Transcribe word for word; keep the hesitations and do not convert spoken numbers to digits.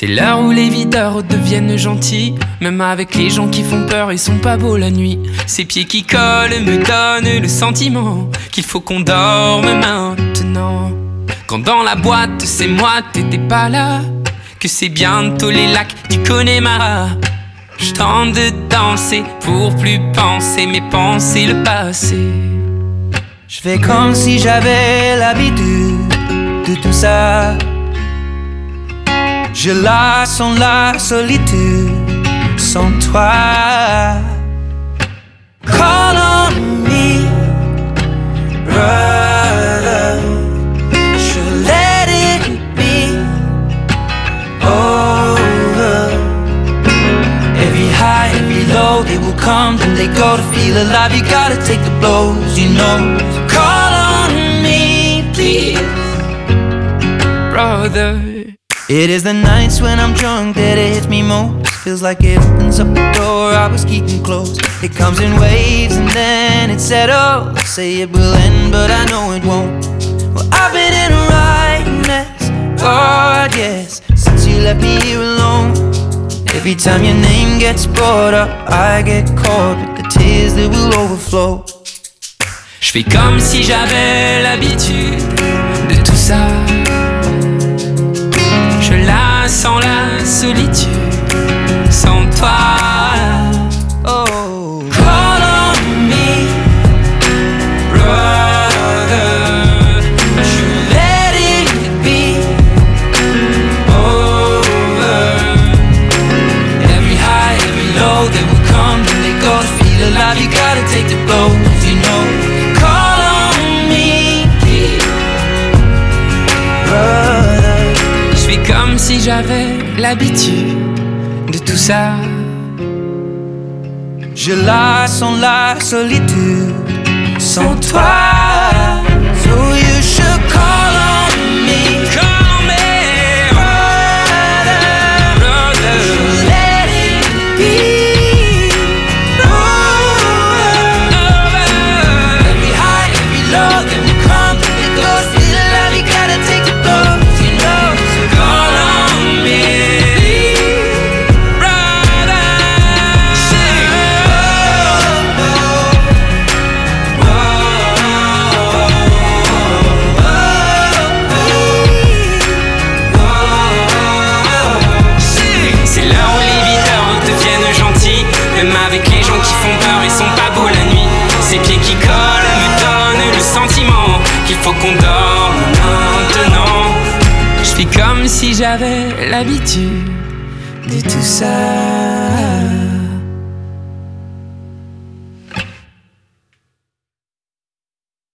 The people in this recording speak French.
C'est l'heure où les videurs deviennent gentils. Même avec les gens qui font peur, ils sont pas beaux la nuit. Ces pieds qui collent me donnent le sentiment qu'il faut qu'on dorme maintenant. Quand dans la boîte c'est moi, t'étais pas là. Que c'est bientôt les lacs du Connemara. Je tente de danser pour plus penser, mais penser le passé. Je fais comme si j'avais l'habitude de tout ça. Je la sens la solitude sans toi. Call on me, brother. Should let it be over. Every high, every low, they will come and they go. To feel alive, you gotta take the blows, you know. Call on me, please, brother. It is the nights when I'm drunk that it hits me most. Feels like it opens up the door I was keeping closed. It comes in waves and then it settles. Say it will end, but I know it won't. Well, I've been in a right mess, God, yes, since you left me here alone. Every time your name gets brought up, I get caught with the tears that will overflow. Je fais comme si j'avais l'habitude de tout ça. Je la sens la solitude sans toi. Oh, call on me, brother. Should let it be over. every high, every low, they will come and they go. To feel alive, you gotta take the blows, you know. Call on me, brother. Je fais comme si j'avais l'habitude de tout ça. Je la sens la solitude sans toi. So you should call on me, Call on me, brother. brother. Should let it be over. Every high, every low, then we come and we go. Feel alive, you gotta take the blows, you know. So call on me, brother. C'est l'heure où les videurs deviennent gentils. Même avec les gens qui font peur, ils sont pas beaux la nuit. Ces pieds qui collent me donnent le sentiment qu'il faut qu'on dorme maintenant. Je fais comme si j'avais l'habitude de tout ça.